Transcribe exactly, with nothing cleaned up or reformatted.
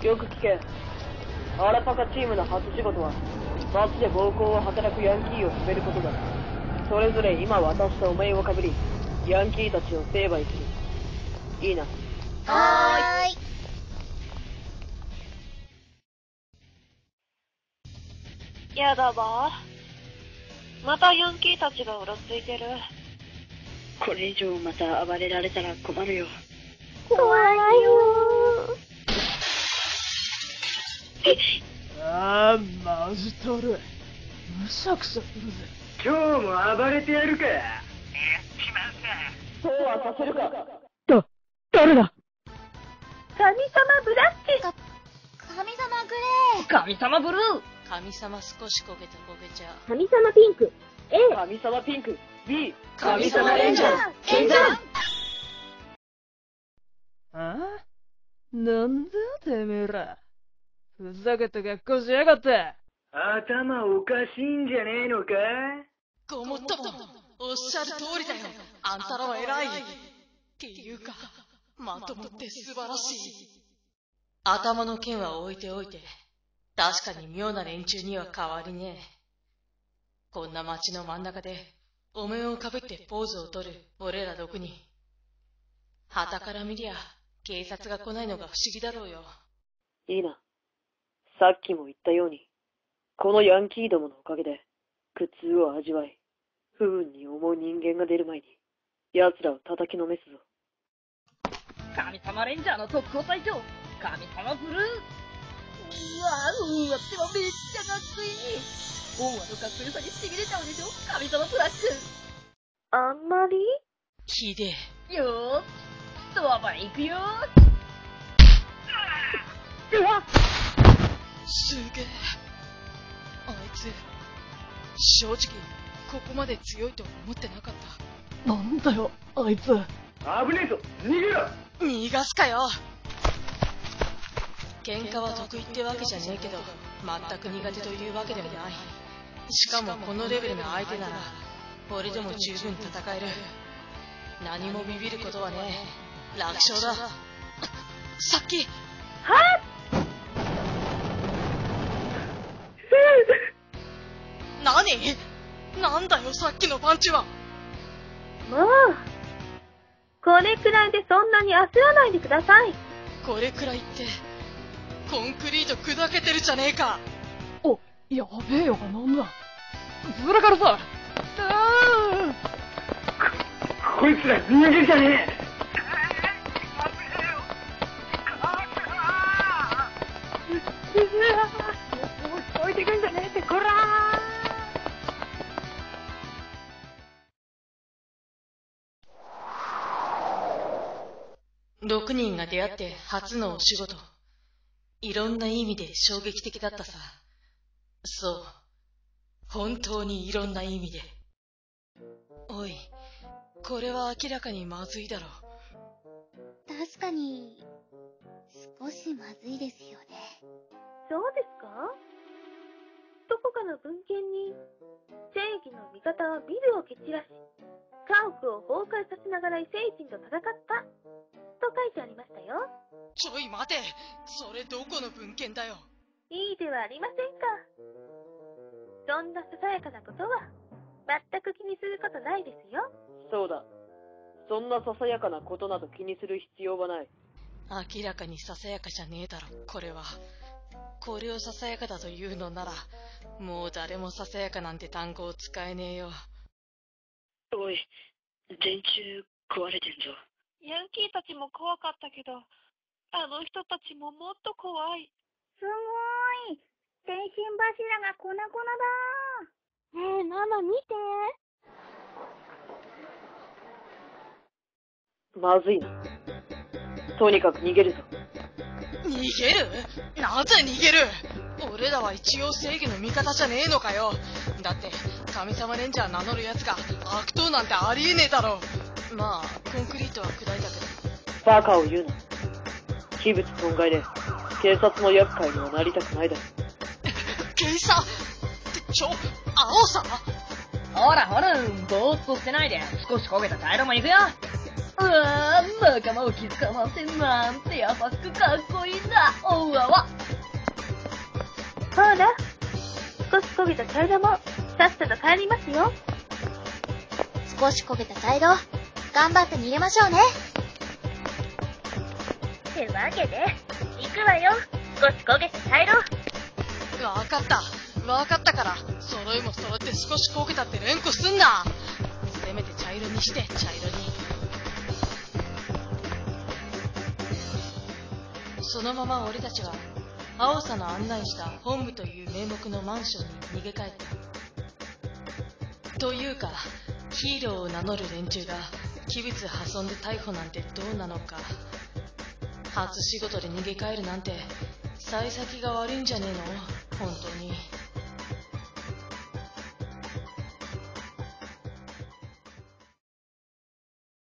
よく聞け。アラパカチームの初仕事は街で暴行を働くヤンキーを止めることだ。それぞれ今渡したお面をかぶりヤンキーたちを成敗する。いいな。 はーい。 やだわ。またヤンキーたちがうろついてる。 これ以上また暴れられたら困るよ。 怖いよー。あー、マジとる。むしゃくしゃするぜ。 今日も暴れてやるか。やっちまうか。そうはさせるか。だ、誰だ。 神様ブラッチ。か、神様グレー。 神様ブルー。 神様少し焦げた焦げ茶。 神様ピンク。A。 神様ピンク。B。 神様レンジャー。 剣山。 あ？なんだてめえら。ふざけた格好しやがって。 頭おかしいんじゃねえのか？ ごもっとも、おっしゃる通りだよ。あんたらは偉い。っていうか、まともって素晴らしい。頭の剣は置いておいて、確かに妙な連中には変わりねえ。こんな街の真ん中で、お面をかぶってポーズを取る俺らどこに。旗から見りゃ、警察が来ないのが不思議だろうよ。 いいな。さっきも言ったように、このヤンキーどものおかげで、苦痛を味わい、不運に思う人間が出る前に、奴らを叩きのめすぞ。 神様レンジャーの特攻隊長、神様ブルー。うわうわってもめっちゃかっこいい。大和のかっこよさにしびれちゃうでしょ、神様ブラック。 あんまりひでえ。 よーし、ドアバ行くよー。 うわっ、 すげえ。あいつ、正直、ここまで強いとは思ってなかった。 なんだよ、あいつ。 危ねえぞ、逃げろ。 逃がすかよ。喧嘩は得意ってわけじゃねえけど、全く苦手というわけでもない。しかもこのレベルの相手なら、俺でも十分戦える。何もビビることはねえ。楽勝だ。さっき。 はっ何？なんだよさっきのパンチは。 もう、これくらいでそんなに焦らないでください。 これくらいって、コンクリート砕けてるじゃねえか。 お、やべえよ、なんだ。ずらかるさ。あこ、こいつら逃げるじゃねえ。 置いてくんじゃねえって、こらー。ろくにんが出会って初のお仕事。いろんな意味で衝撃的だったさ。そう。本当にいろんな意味で。おい、これは明らかにまずいだろう。 確かに、少しまずいですよね。そうですか？どこかの文献に、正義の味方はビルを蹴散らし、家屋を崩壊させながら異星人と戦った、と書いてありましたよ。 ちょい待て、それどこの文献だよ。 いいではありませんか。そんなささやかなことは、全く気にすることないですよ。 そうだ。そんなささやかなことなど気にする必要はない。 明らかにささやかじゃねえだろ、これは。これをささやかだというのなら、もう誰もささやかなんて単語を使えねえよ。 おい、電柱壊れてんぞ。 ヤンキーたちも怖かったけど、あの人たちももっと怖い。 すごーい。電信柱が粉々だ。ねえ、ママ見て。 まずいな。とにかく逃げるぞ。 逃げる？なぜ逃げる？俺らは一応正義の味方じゃねえのかよ。だって神様レンジャー名乗る奴が悪党なんてありえねえだろ。まあコンクリートは砕いたけど。 バカを言うな。器物損壊で警察の厄介にはなりたくないだろ。 警察ってちょ、青さん？ ほらほら、ぼーっとしてないで、少し焦げた茶色も行くよ。 うわぁ、仲間を気遣わせなんて優しくかっこいいんだ。おうわわ。 ほら、少し焦げた茶色もさっさと帰りますよ。 少し焦げた茶色、頑張って逃げましょうね。 ってわけで、行くわよ。少し焦げた茶色。 わかった。わかったから、揃いも揃って少し焦げたって連呼すんな。せめて茶色にして、茶色に。そのまま俺たちは、青さの案内した本部という名目のマンションに逃げ帰った。というか、ヒーローを名乗る連中が器物破損で逮捕なんてどうなのか。初仕事で逃げ帰るなんて幸先が悪いんじゃねえの？本当に。